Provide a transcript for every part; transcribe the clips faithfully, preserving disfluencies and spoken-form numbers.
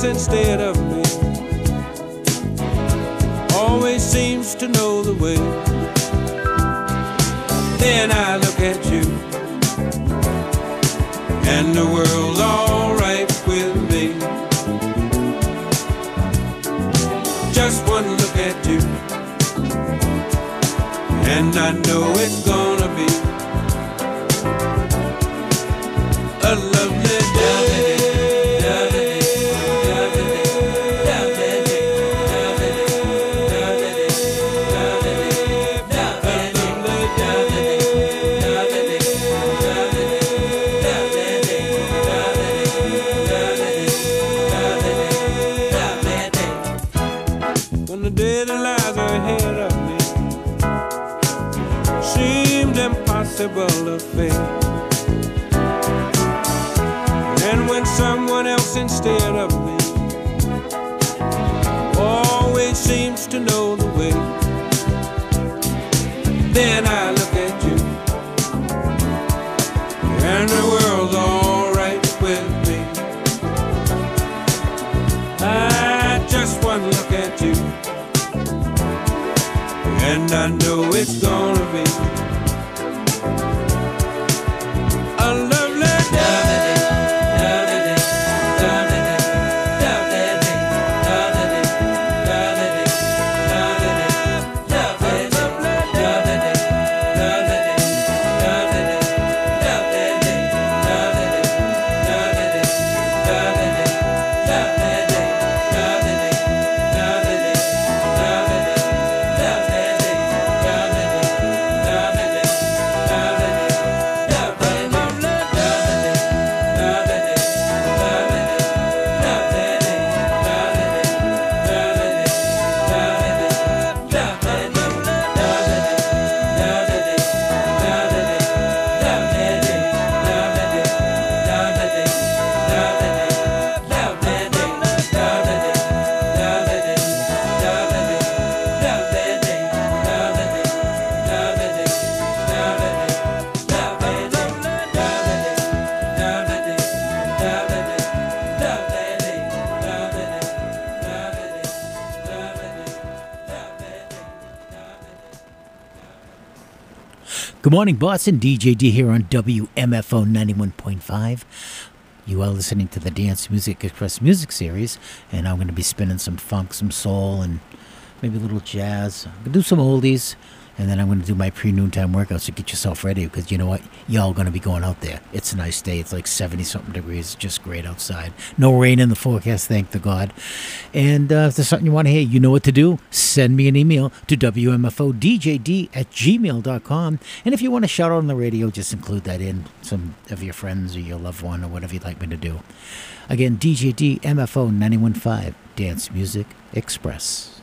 else instead of me always seems to know the way. Then I look at you and the world's all right with me. Just one look at you and I know it's gonna be a lovely day. When the day that lies ahead of me seemed impossible to face, and when someone else instead of me always seems to know the way, then I look at you and the world's all right with me. I just one look at you and I know it's gonna be a lovely day. Good morning, Boston. D J D here on W M F O ninety-one point five. You are listening to the Dance Music Express music series, and I'm going to be spinning some funk, some soul, and maybe a little jazz. I'm going to do some oldies, and then I'm going to do my pre-noontime workout, so get yourself ready, because you know what? Y'all going to be going out there. It's a nice day. It's like seventy-something degrees. Just great outside. No rain in the forecast, thank the God. And uh, if there's something you want to hear, you know what to do. Send me an email to W M F O D J D at gmail dot com. And if you want to shout out on the radio, just include that in, some of your friends or your loved one or whatever you'd like me to do. Again, D J D M F O ninety-one point five, Dance Music Express.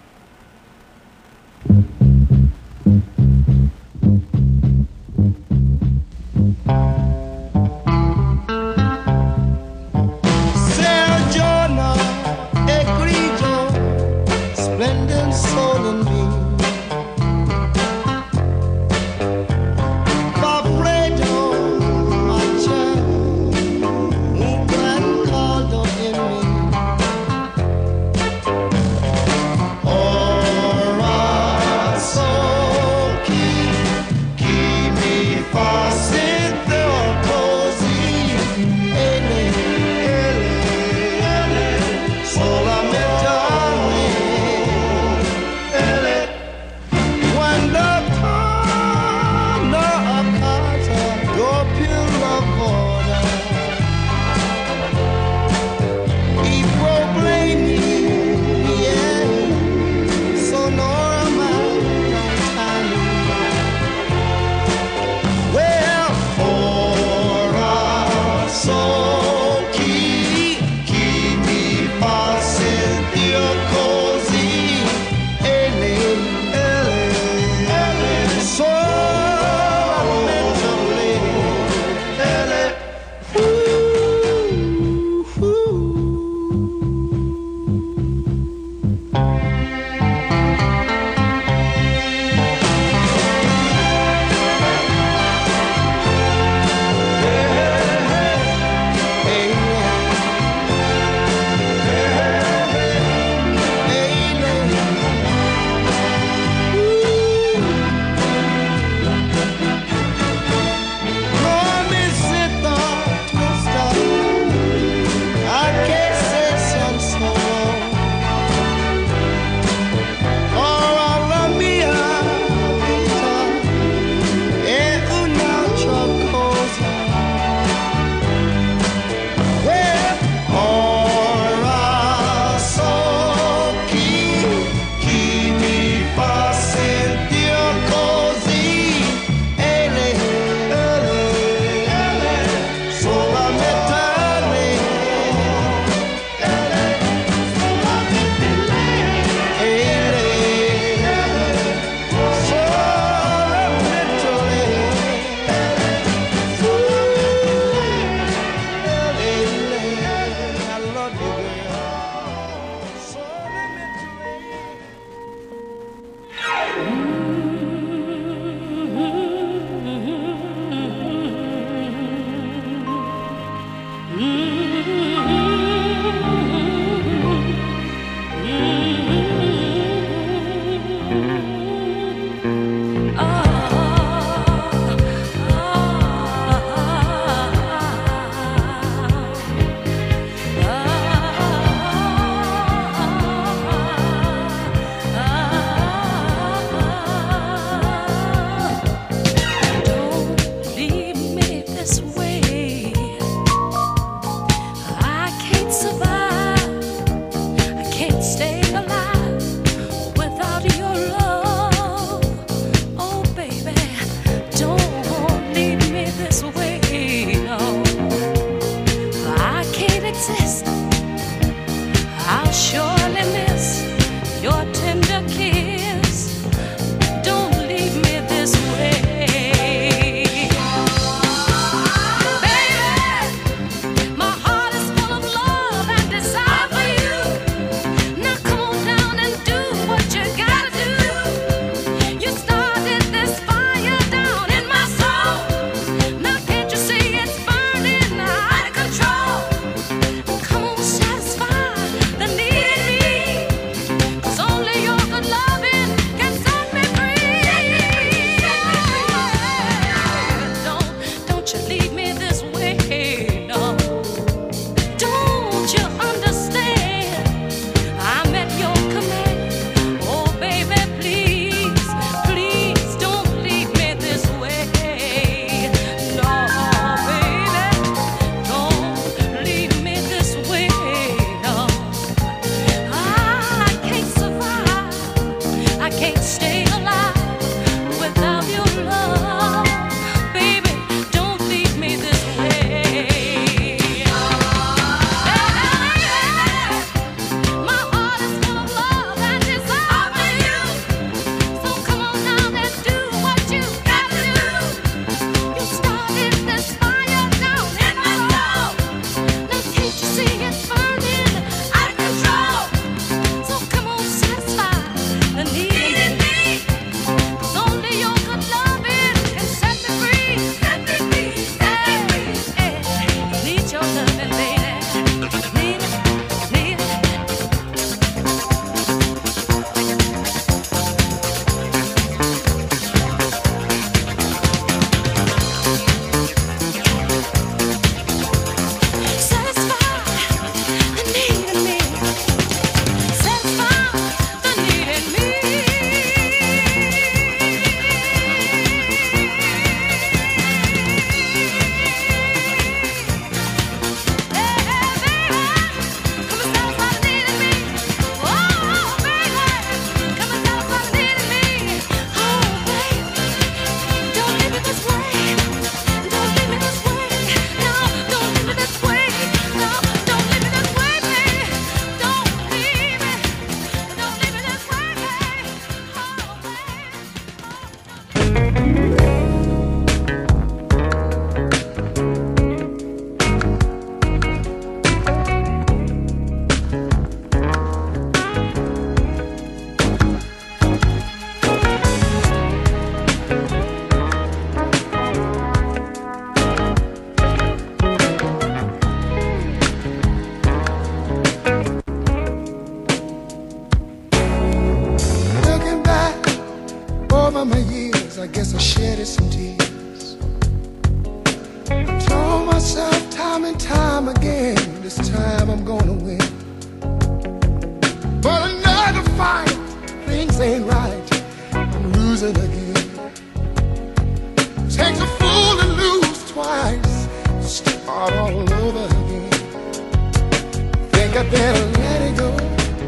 think I better let it go.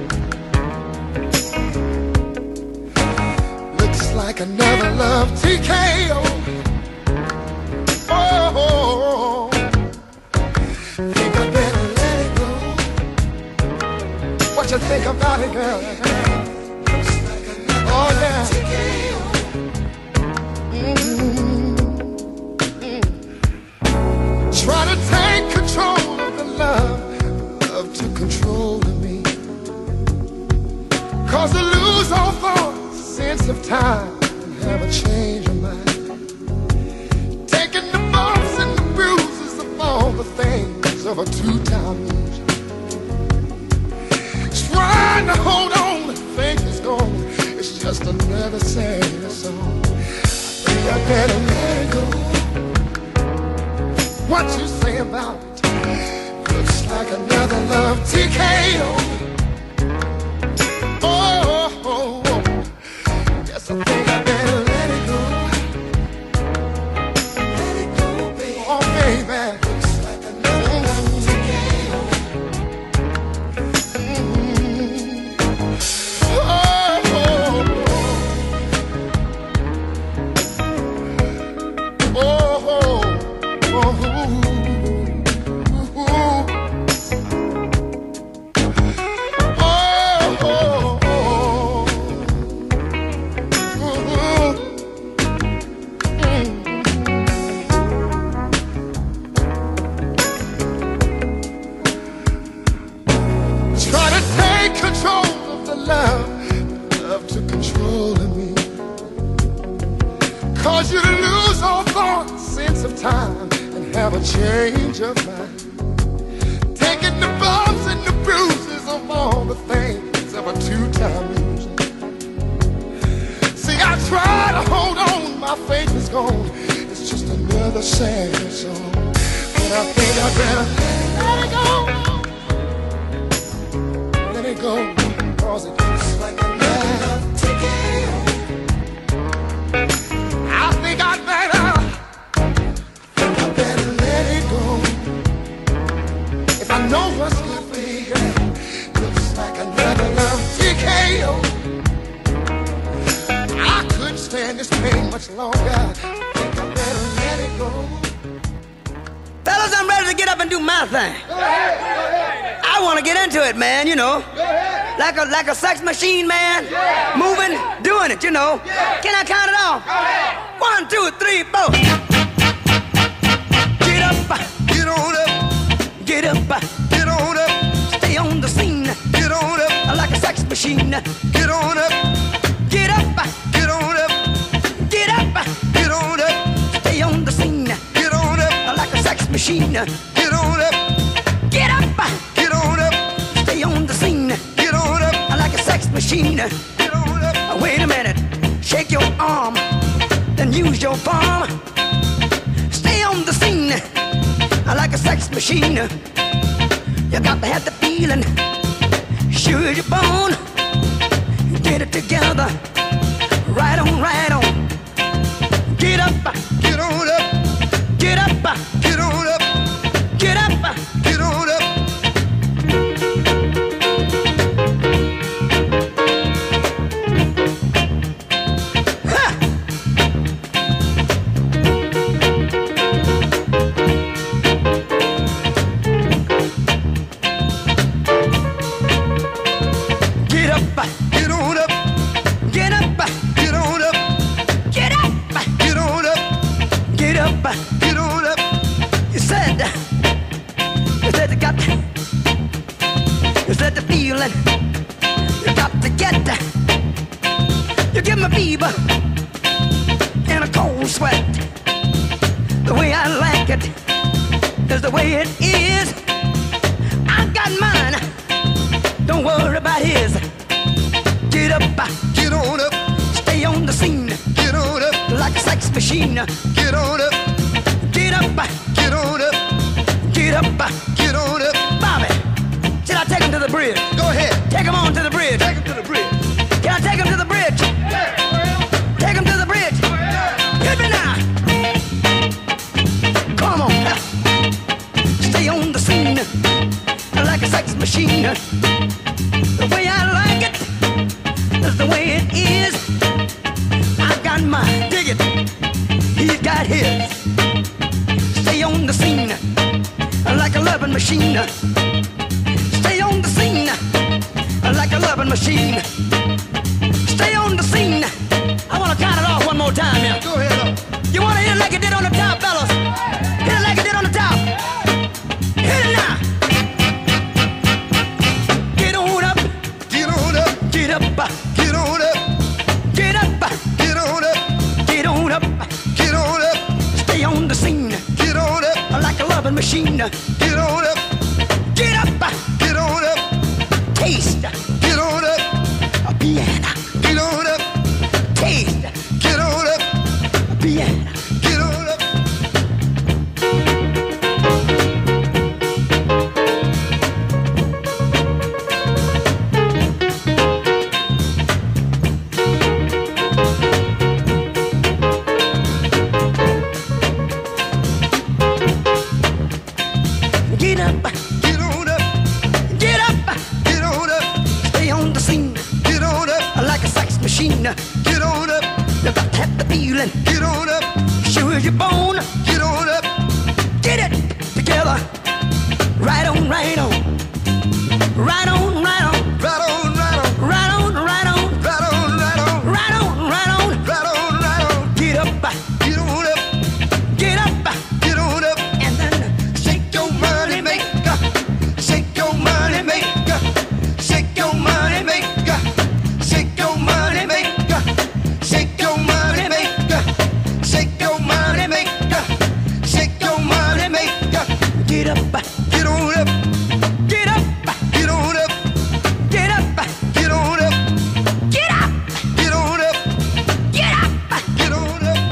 Looks like another love T K O. Oh, think I better let it go. What you think about it, girl? Oh yeah. Mm-hmm. Mm-hmm. Try to take control of the love, love to control me. Cause I lose all thought, sense of time, and have a change of mind. Taking the bumps and the bruises of all the things of a two-time loser. Trying to hold on, the think is gone. It's just another sad song. I think I better let it go. What you say about it? Looks like another love T K O. Oh, oh, oh. Guess I think I better let it go. Let it go, baby. Oh, baby. Looks like another love T K O. Mm-hmm. Oh, oh, oh, oh, oh. Love to control me. Cause you to lose all thought, sense of time, and have a change of mind. Taking the bumps and the bruises of all the things of a two-time loser. See, I try to hold on, my faith is gone. It's just another sad song. But I think I better let it go. Let it go. Cause it looks like another T K O. I think I better, think I better let it go. If I know what's good for me, girl, looks like another love T K O. I couldn't stand this pain much longer. I think I better let it go. Fellas, I'm ready to get up and do my thing. Go ahead, go ahead. I want to get into it, man, you know. Go ahead. Like a like a sex machine, man. Yeah. Moving, doing it, you know. Yeah. Can I count it off? Go ahead. One, two, three, four. Get up, Get on up, get up, get on up, stay on the scene. get on up, Like a sex machine. get on up, Get up, get on up, get up, get on up, stay on the scene. get on up, Like a sex machine. get on up, Get up, get on up, stay on the scene. get on up, Like a sex machine. get on up. Wait a minute, shake your arm, then use your palm. Stay on the scene, like a sex machine. You got to have the feeling, sure as you're born. Get it together, right on, right on. Get up, Get on up, get up, get on up, get up. get on up. Ha! Get up, Get on up, get up, get on up, get up, get on up, get up. get on up. You said, you said you got, you said the feeling, you got to get, you give me fever and a cold sweat. The way I like it is the way it is. I got mine, don't worry about his. Get up, Get on up, stay on the scene get on up, like a sex machine. get on up, Get up, get on up, get up. get on up. Bobby, should I take him to the bridge? Go ahead, Take him on to the bridge. take him to the bridge. Can I take him to the bridge? Take him to the bridge. Hit me now. Come on. Stay on the scene like like a sex machine. The way I like it is the way it is. I've got mine, dig it. He's got his. Stay on the scene like a loving machine. Stay on the scene like a loving machine. Stay on the scene. I want to count it off one more time, yeah. Go ahead. Up. You want to hit it like it did on the top, fellas? Hit it like it did on the top. Hit it now. Get on up. Get on up. Get up. Get on up. Get up. Get on up. Get on up. Get on up. Stay on the scene Get on up. like a loving machine. Get on up. Get up. Get on up. Taste Get on up. a piano. Get on up. Taste Get on up. a piano. Get on up. Get up. Get on up. Get up. Get on up. Stay on the scene Get on up. like a sex machine. Get on up. You got to have the feeling. Get on up. Sure as your bone. Get on up. Get it together. Right on, right on. Right on, right on. Right on, right on. Right on, right on. Right on, right on. Right on, right on. Right on, right on. Get up. Get on up. Get up. Get on up. And then shake your money maker. Shake your money maker. Shake your money maker. Shake your money maker. Shake your money maker. Shake your money maker. Shake your money maker. Get up. Get on up. Get up. Get on up. Get up. Get on up. Get up. Get on up. Get up. Get on up.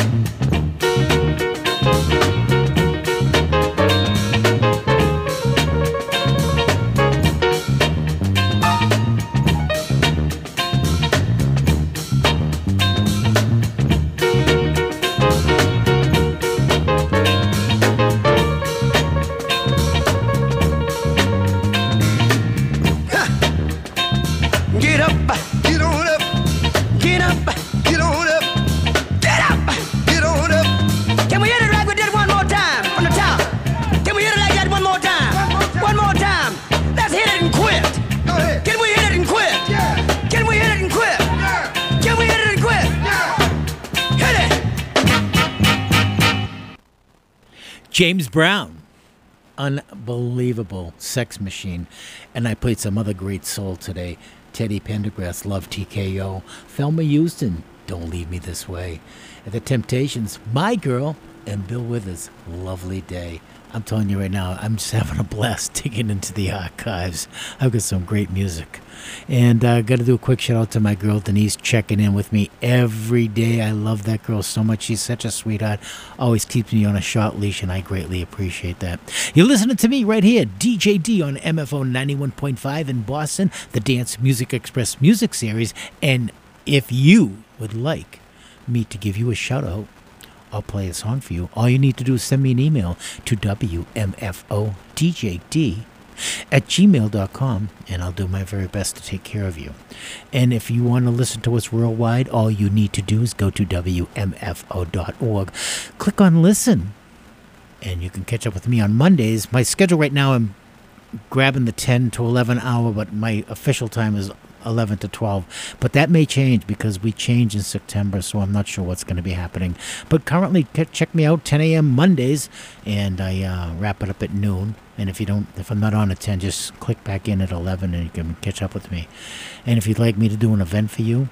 Get up. Get on up. Get up. Get on up. Get up. Get on up. Can we hit it like we did one more time from the top? Can we hit it like that one more time? One more time. Let's hit it and quit. Go ahead. Can we hit it and quit? Yeah. Can we hit it and quit? Yeah. Can we hit it and quit? Yeah. Hit it. James Brown. Unbelievable sex machine. And I played some other great soul today. Teddy Pendergrass, Love T K O. Thelma Houston, Don't Leave Me This Way. And the Temptations, My Girl, and Bill Withers, Lovely Day. I'm telling you right now, I'm just having a blast digging into the archives. I've got some great music. And I uh, got to do a quick shout out to my girl Denise, checking in with me every day. I love that girl so much. She's such a sweetheart. Always keeps me on a short leash, and I greatly appreciate that. You're listening to me right here, D J D on M F O ninety-one point five in Boston, the Dance Music Express Music Series. And if you would like me to give you a shout out, I'll play a song for you. All you need to do is send me an email to W M F O D J D at gmail dot com, and I'll do my very best to take care of you. And if you want to listen to us worldwide, all you need to do is go to W M F O dot org, click on listen, and you can catch up with me on Mondays. My schedule right now, I'm grabbing the ten to eleven hour, but my official time is eleven to twelve, but that may change because we change in September, so I'm not sure what's going to be happening. But currently, check me out ten a.m. Mondays, and I uh, wrap it up at noon. And if you don't, if I'm not on at ten, just click back in at eleven, and you can catch up with me. And if you'd like me to do an event for you,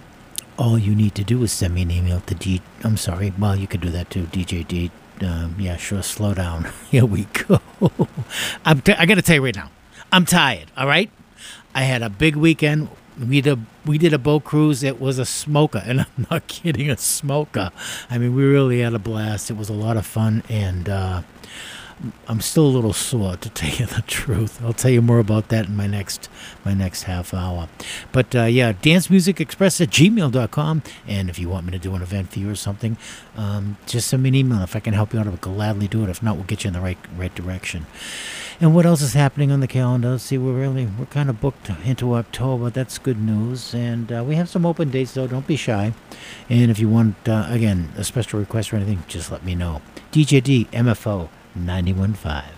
all you need to do is send me an email to D. I'm sorry, well, you could do that too, D J D. Um, yeah, sure. Slow down. Here we go. I'm t- I got to tell you right now, I'm tired. All right. I had a big weekend. We did a, we did a boat cruise. It was a smoker, and I'm not kidding, a smoker. I mean, we really had a blast. It was a lot of fun, and uh, I'm still a little sore, to tell you the truth. I'll tell you more about that in my next my next half hour. But uh, yeah, dance music express at gmail dot com, and if you want me to do an event for you or something, um, just send me an email. If I can help you out, I'll gladly do it. If not, we'll get you in the right right direction. And what else is happening on the calendar? See, we're really, we're kind of booked into October. That's good news. And uh, we have some open dates, though. Don't be shy. And if you want, uh, again, a special request or anything, just let me know. D J D, M F O ninety-one point five.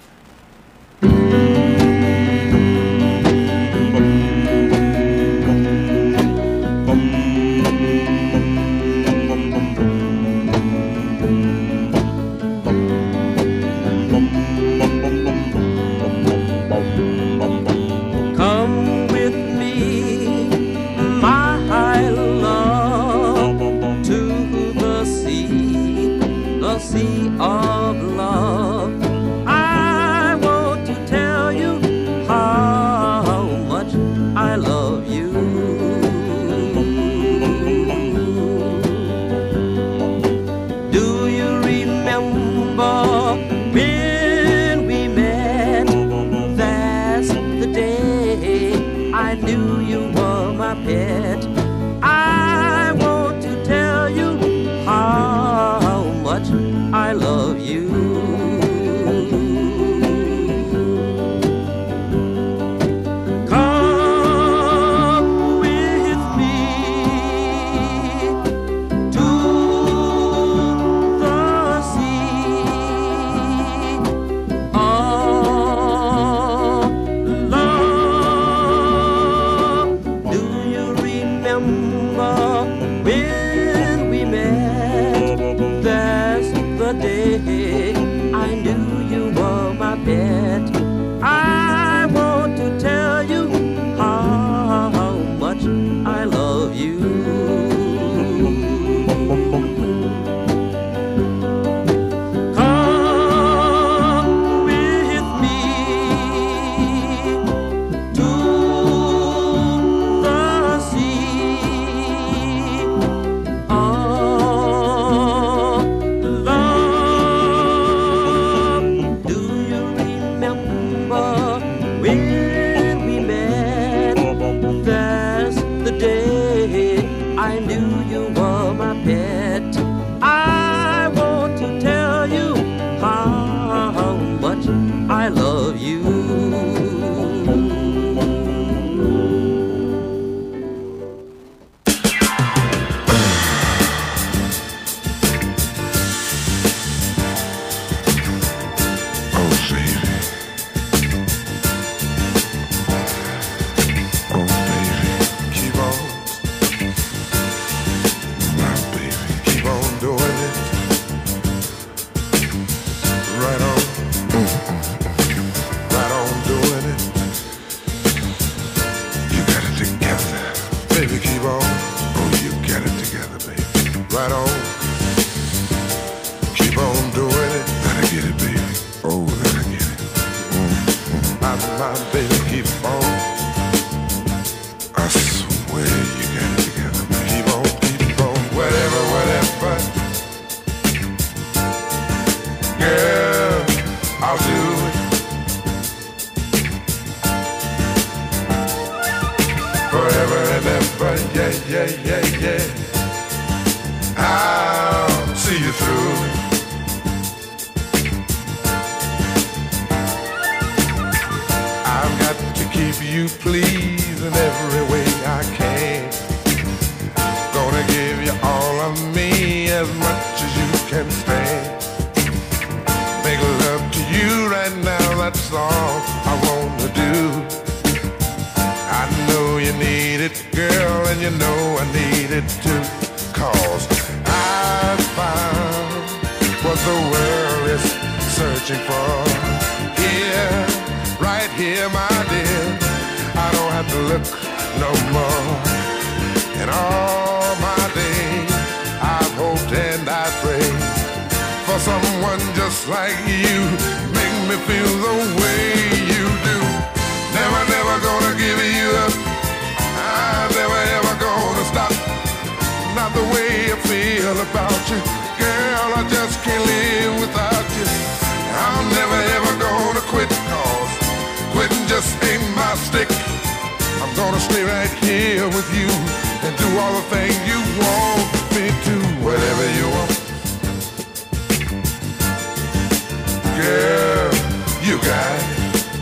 Girl, you got it.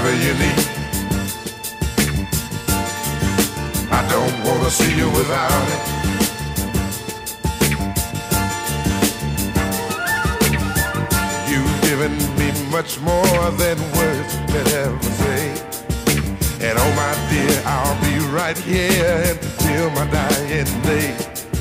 whatever you need. I don't wanna see you without it. You've given me much more than words could ever say. And oh my dear, I'll be right here until my dying day.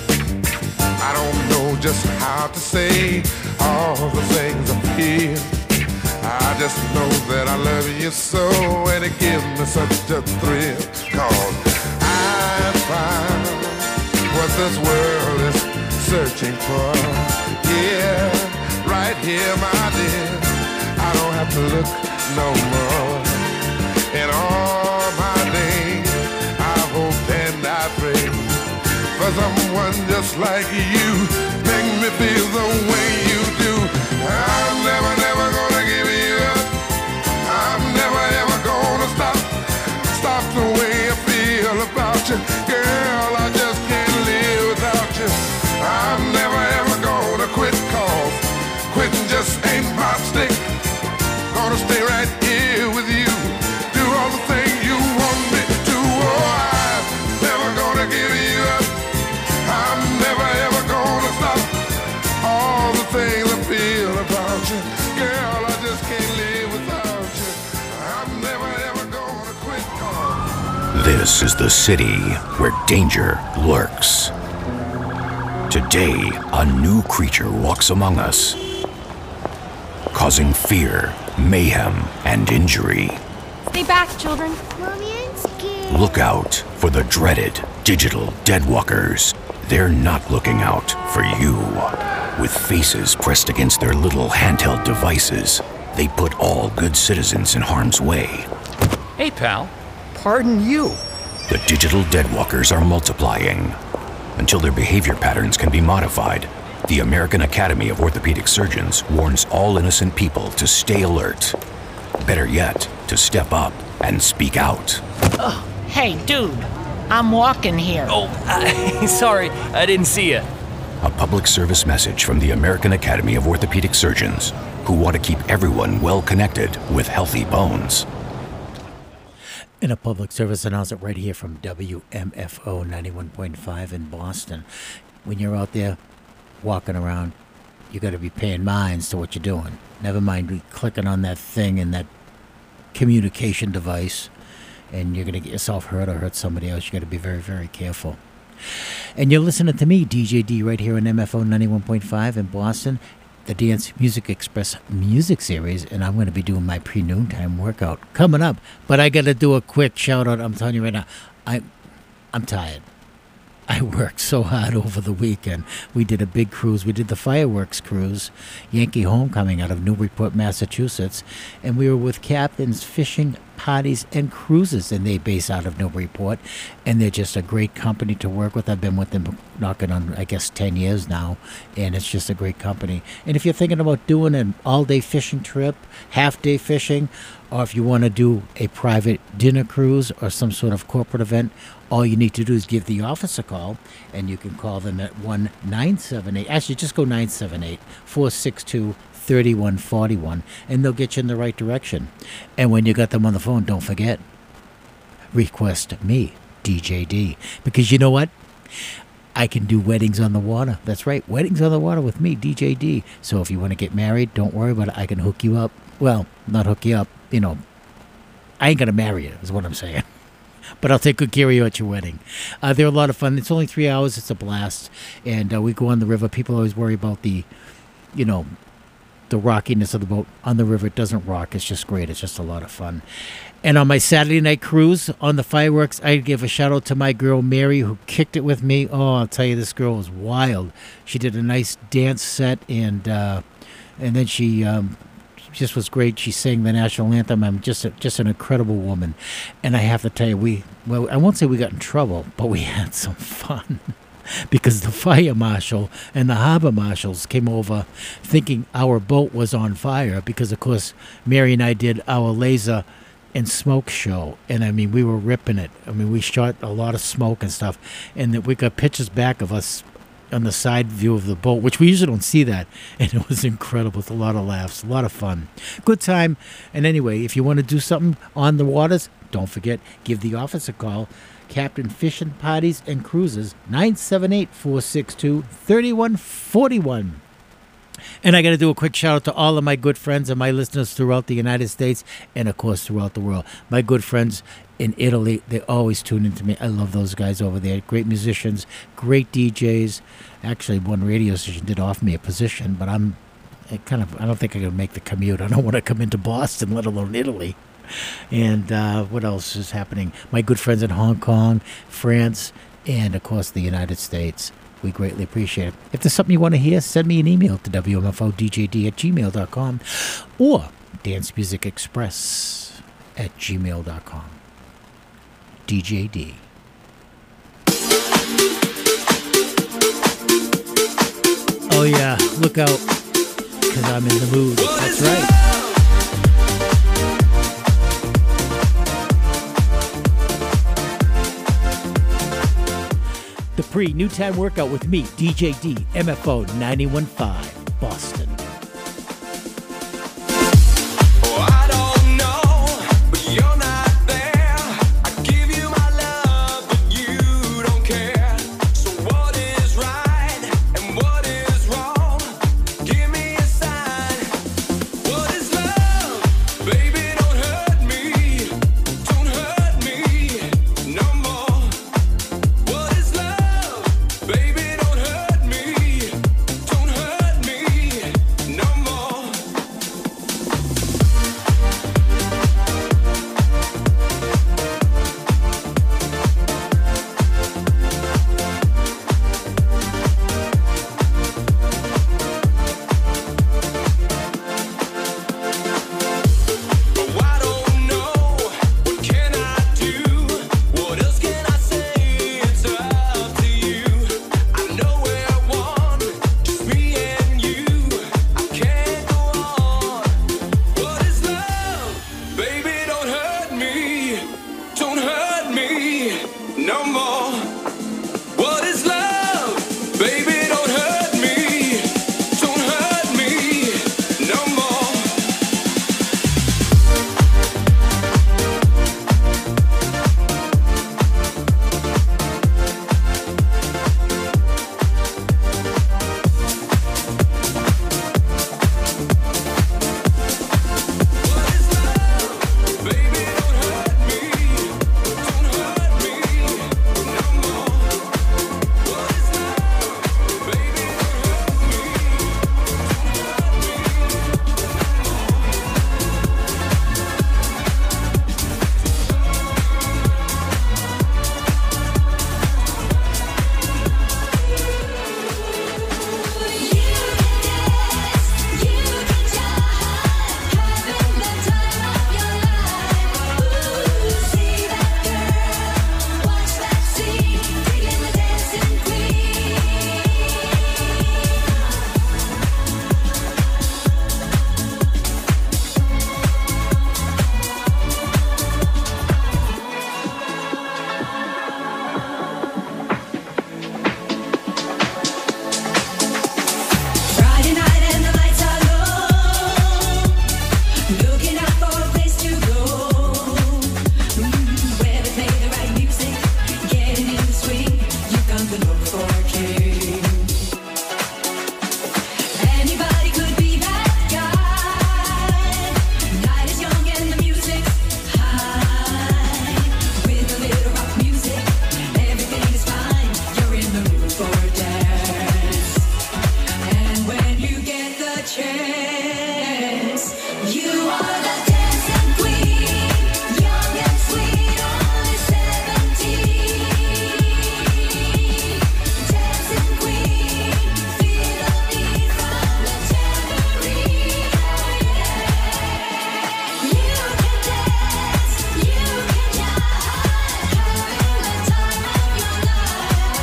I don't know just how to say all the things I feel. I just know that I love you so, and it gives me such a thrill. Cause I found what this world is searching for. Yeah, right here, my dear. I don't have to look no more. In all my days, I hope and I pray for someone just like you. Make me feel the way you do. I'm never, never gonna give you up. I'm never, ever gonna stop. Stop the way I feel about you. Girl, I just can't live without you. I'm never, ever gonna quit, cause quitting just ain't my stick. Gonna stay right here with you. Do all the things you want me to. Oh, I'm never gonna give you up. I'm never ever gonna stop. All the things I feel about you, girl, I just can't live without you. I'm never ever gonna quit. Cause this is the city where danger lurks. Today, a new creature walks among us, causing fear, mayhem, and injury. Stay back, children. Mommy, I'm scared. Look out for the dreaded digital deadwalkers. They're not looking out for you. With faces pressed against their little handheld devices, they put all good citizens in harm's way. Hey, pal. Pardon you. The digital deadwalkers are multiplying. Until their behavior patterns can be modified, the American Academy of Orthopedic Surgeons warns all innocent people to stay alert. Better yet, to step up and speak out. Oh, hey, dude. I'm walking here. Oh, uh, sorry. I didn't see you. A public service message from the American Academy of Orthopedic Surgeons, who want to keep everyone well connected with healthy bones. In a public service announcement right here from W M F O ninety-one point five in Boston. When you're out there walking around, you got to be paying minds to what you're doing. Never mind clicking on that thing and that communication device, and you're going to get yourself hurt or hurt somebody else. You got to be very, very careful. And you're listening to me, D J D, right here on M F O ninety-one point five in Boston, the Dance Music Express music series, and I'm going to be doing my pre-noontime workout coming up. But I got to do a quick shout-out. I'm telling you right now, I'm, I'm tired. I worked so hard over the weekend. We did a big cruise. We did the fireworks cruise, Yankee Homecoming out of Newburyport, Massachusetts. And we were with Captain's Fishing Parties and Cruises, and they base out of Newburyport. And they're just a great company to work with. I've been with them knocking on, I guess, ten years now. And it's just a great company. And if you're thinking about doing an all-day fishing trip, half-day fishing, or if you want to do a private dinner cruise or some sort of corporate event, all you need to do is give the office a call, and you can call them at one nine seven eight. Actually, just go nine seven eight, four six two, three one four one, and they'll get you in the right direction. And when you got them on the phone, don't forget, request me, D J D, because you know what? I can do weddings on the water. That's right, weddings on the water with me, D J D. So if you want to get married, don't worry about it. I can hook you up. Well, not hook you up, you know. I ain't going to marry you, is what I'm saying. But I'll take good care of you at your wedding. Uh, they're a lot of fun. It's only three hours. It's a blast. And uh, we go on the river. People always worry about the, you know, the rockiness of the boat. On the river, it doesn't rock. It's just great. It's just a lot of fun. And on my Saturday night cruise on the fireworks, I give a shout out to my girl Mary, who kicked it with me. Oh, I'll tell you, this girl was wild. She did a nice dance set, and uh, and then she... Um, just was great. She sang the national anthem. I'm just a, just an incredible woman. And I have to tell you, we, well, I won't say we got in trouble, but we had some fun because the fire marshal and the harbor marshals came over thinking our boat was on fire because, of course, Mary and I did our laser and smoke show. And, I mean, we were ripping it. I mean, we shot a lot of smoke and stuff. And we got pictures back of us on the side view of the boat, which we usually don't see that, and it was incredible. It's a lot of laughs, a lot of fun, good time. And anyway, if you want to do something on the waters, don't forget, give the office a call. Captain Fishing Parties and Cruises, nine seven eight, four six two, three one four one. And I got to do a quick shout out to all of my good friends and my listeners throughout the United States and, of course, throughout the world. My good friends in Italy, they always tune into me. I love those guys over there. Great musicians, great D Js. Actually, one radio station did offer me a position, but I'm I kind of, I don't think I can make the commute. I don't want to come into Boston, let alone Italy. And uh, what else is happening? My good friends in Hong Kong, France, and, of course, the United States. We greatly appreciate it. If there's something you want to hear, send me an email to W M F O D J D at gmail dot com or Dance Music Express at gmail dot com. D J D. Oh, yeah. Look out, because I'm in the mood. That's right. The pre-new time workout with me, D J D, M F O ninety-one point five, Boston.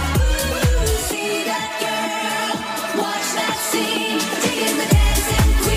Watch that scene, digging the dancing queen.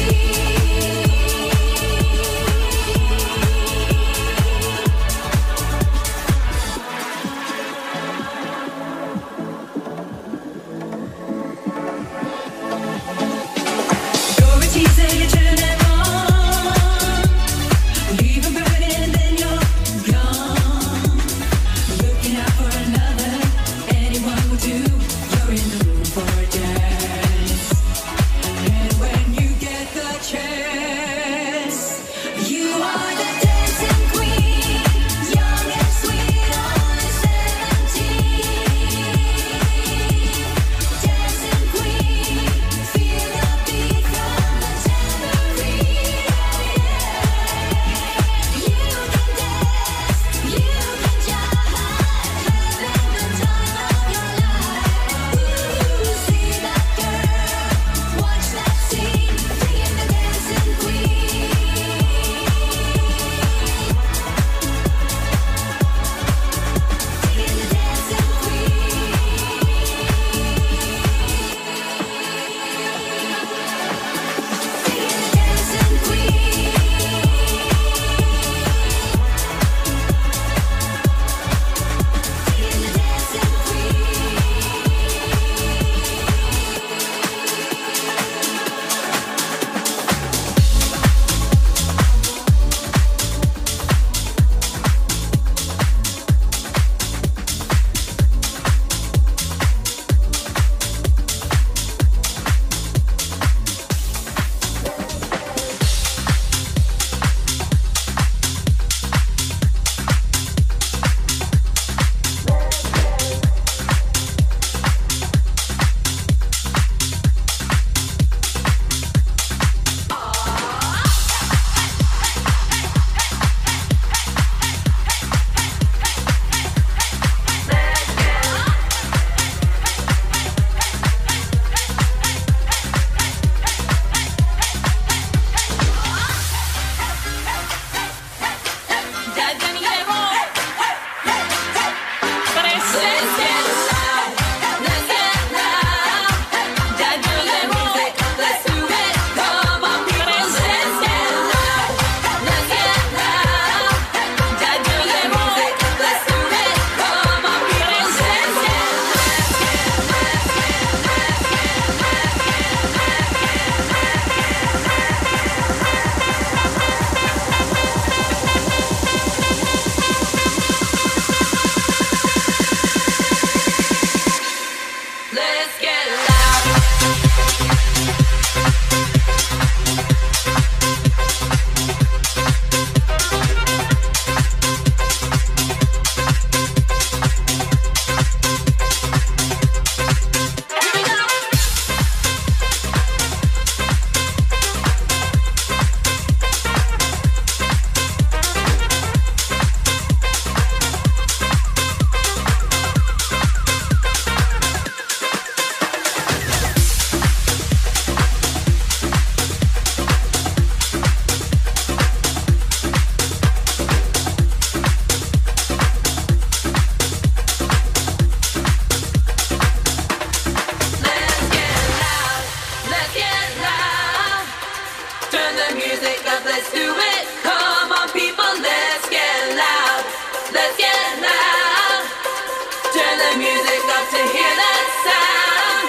the music up, let's do it. Come on, people, let's get loud. Let's get loud. Turn the music up to hear that sound.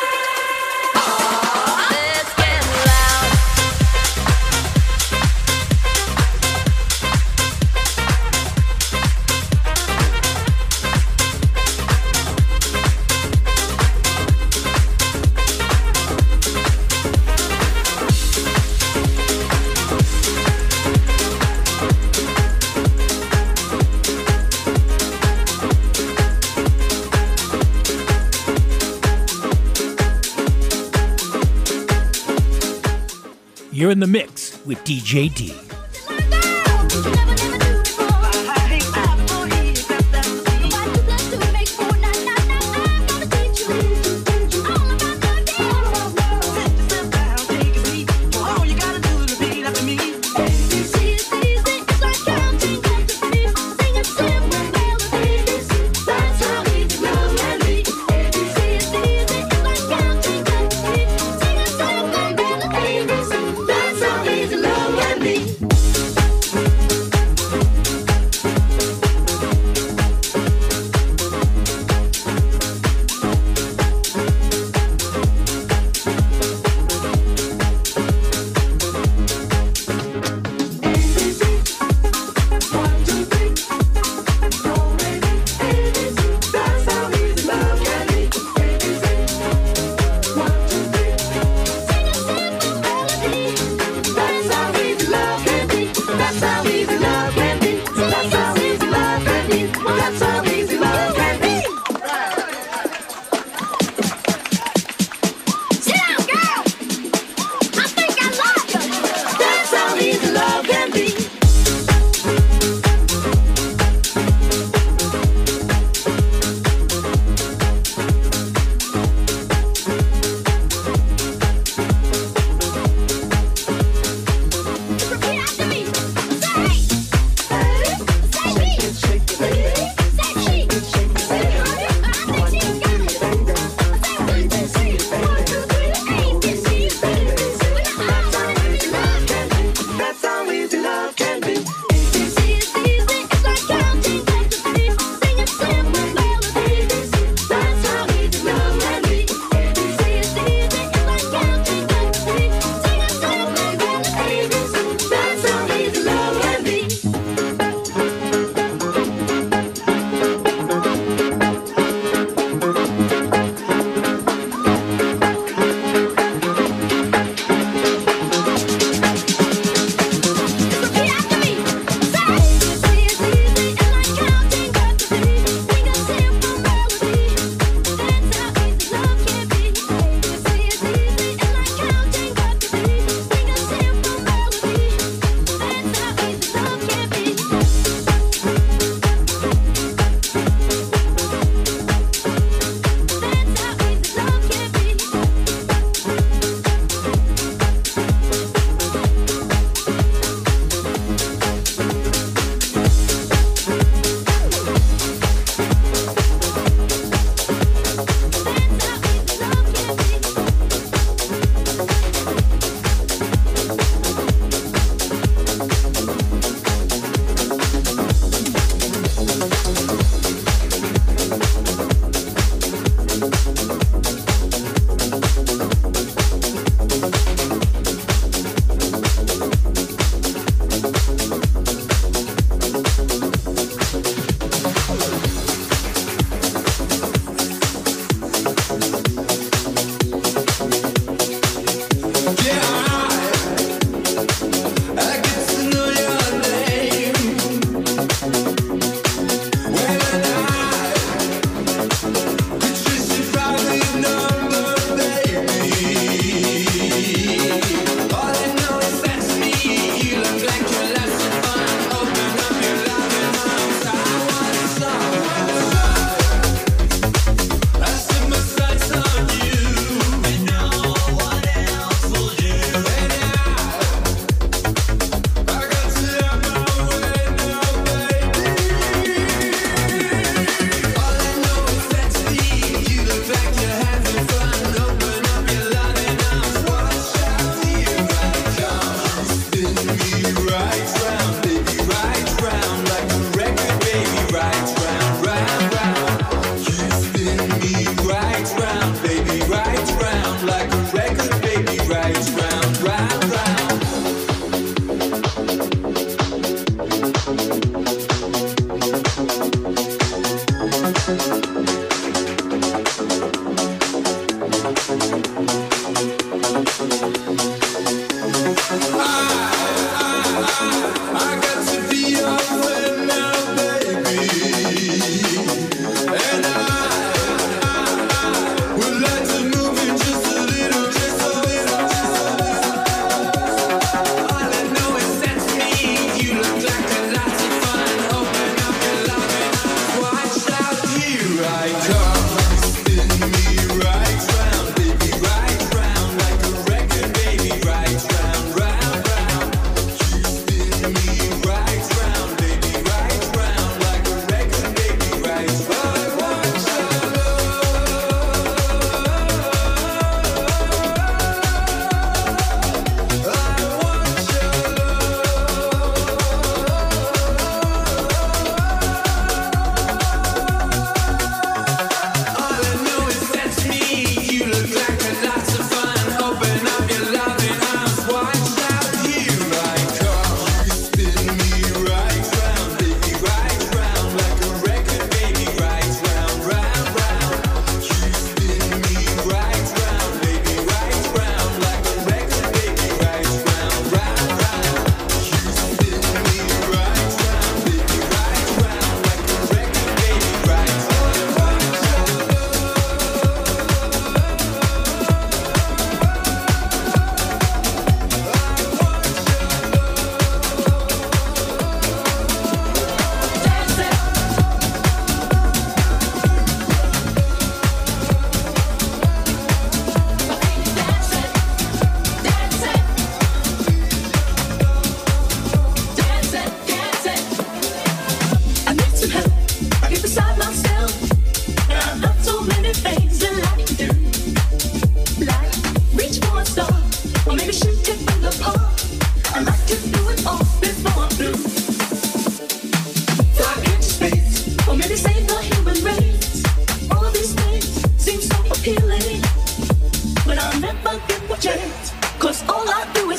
Let's get loud. You're in the mix with D J D. That's how easy love can be.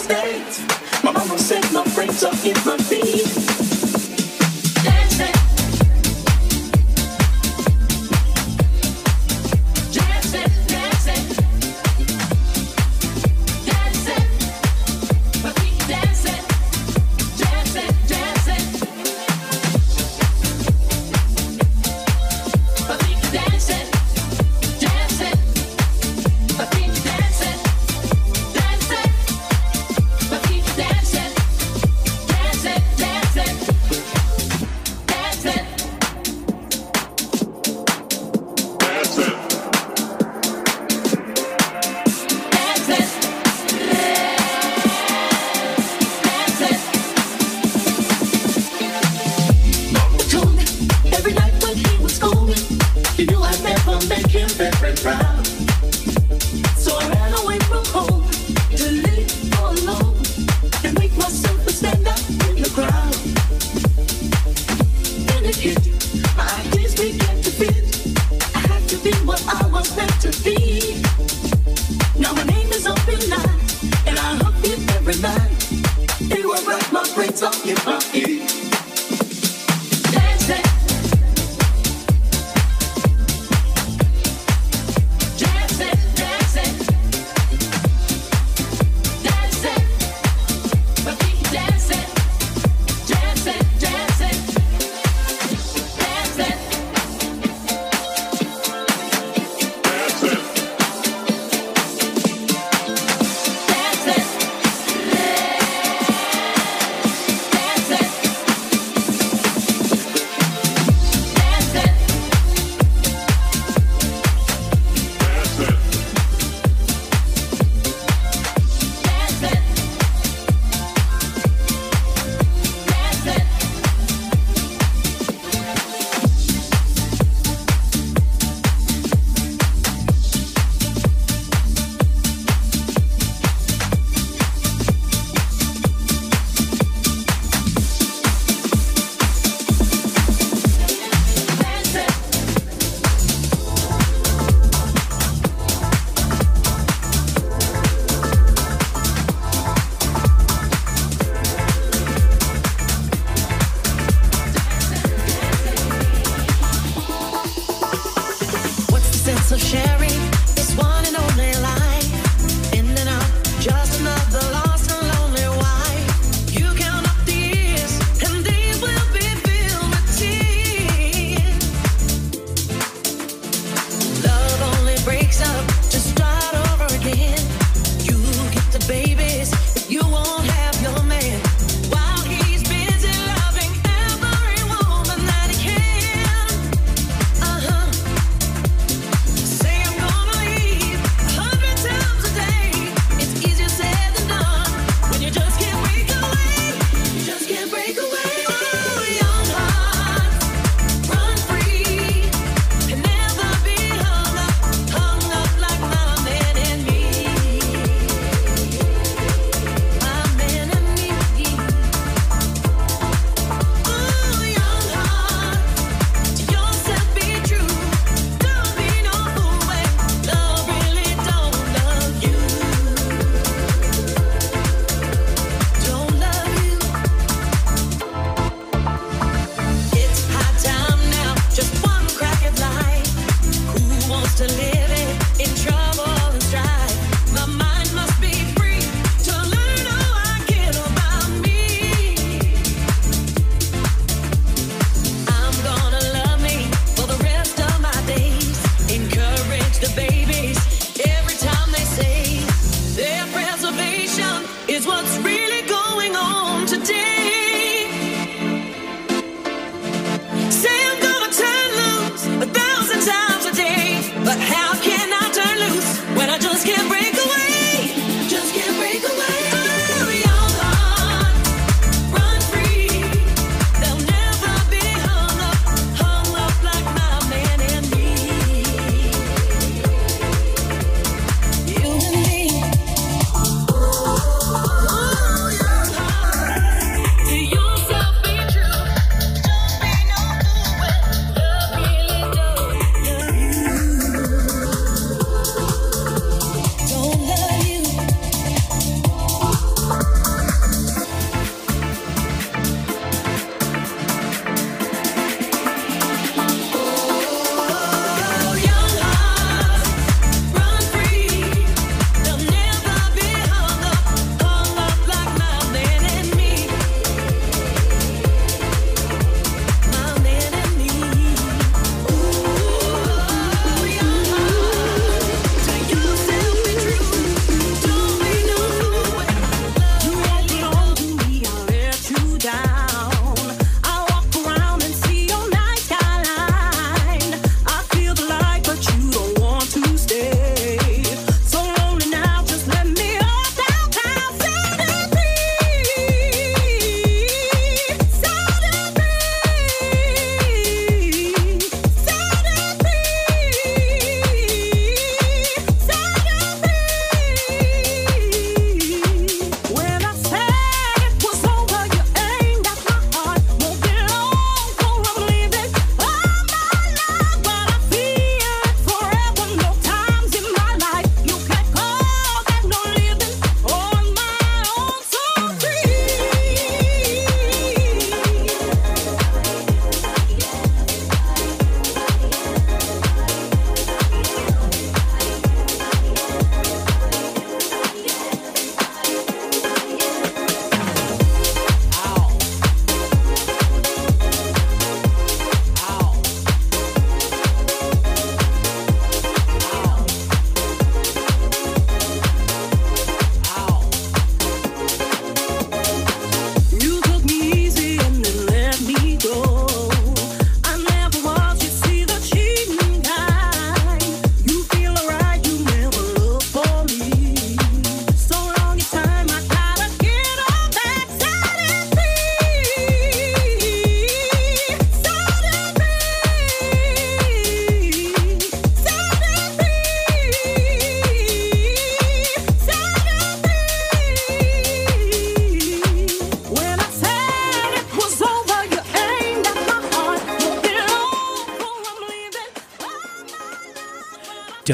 dance. My mama said my friends are in my feet. Dancing. Dancing, dancing. Dancing. My feet dancing. Dancing, dancing. My feet dancing. Dancing. My feet dancing. Dancing. My feet dancing. Dancing, dancing. Dancing. Every night when he was going, he knew I'd never make him very proud. So I ran away from home to live all alone and make myself a stand out in the crowd. Then it hit, my ideas began to fit. I had to be what I was meant to be. Now my name is up in lights, and I hug it every night. It will write my brains off in my head. Dancing. Dancing, dancing. Dancing. My feet dancing. Dancing, dancing. Dancing. Dancing. What's the sense of sharing this one and only life? In and out, just another lost and lonely wife. You count up the years, and these will be filled with tears. Love only breaks up to start over again. You get the babies, but you won't have your man. While he's busy loving every woman that he can. Uh-huh. Say I'm gonna leave a hundred times a day. It's easier said than done when you just can't break away. You just can't break away. Oh, young heart, run free and never be hung up, hung up like my man and me. My man and me. Oh, young heart, to yourself be true. Don't be no fool when love really don't love you. Don't love you. It's high time now, just one crack at life. Who wants to live it in trouble and strife? My mind must be free to learn all I can about me. I'm gonna love me for the rest of my days. Encourage the babies every time they say their preservation is what's really going on today. Say I'm gonna turn loose a thousand times a day, but how can I turn loose when I just can't break away? Just can't break away. Oh, young heart, run free. They'll never be hung up, hung up like my man and me. You and me. Oh, young heart.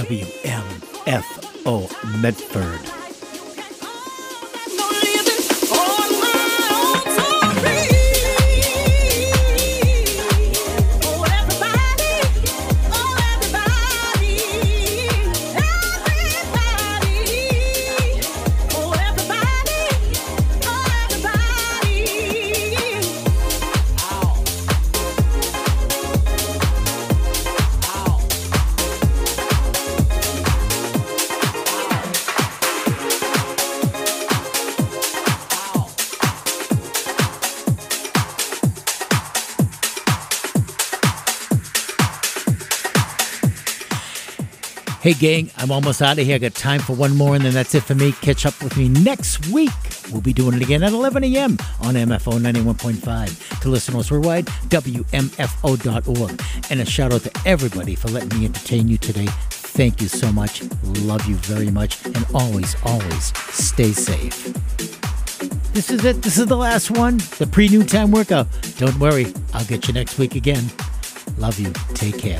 W M F O Medford. Hey gang, I'm almost out of here. I got time for one more and then that's it for me. Catch up with me next week. We'll be doing it again at eleven a.m. on M F O ninety-one point five. To listeners worldwide, W M F O dot org. And a shout out to everybody for letting me entertain you today. Thank you so much. Love you very much. And always, always stay safe. This is it. This is the last one. The pre-noontime workout. Don't worry. I'll get you next week again. Love you. Take care.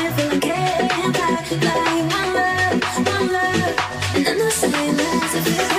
And I say, let's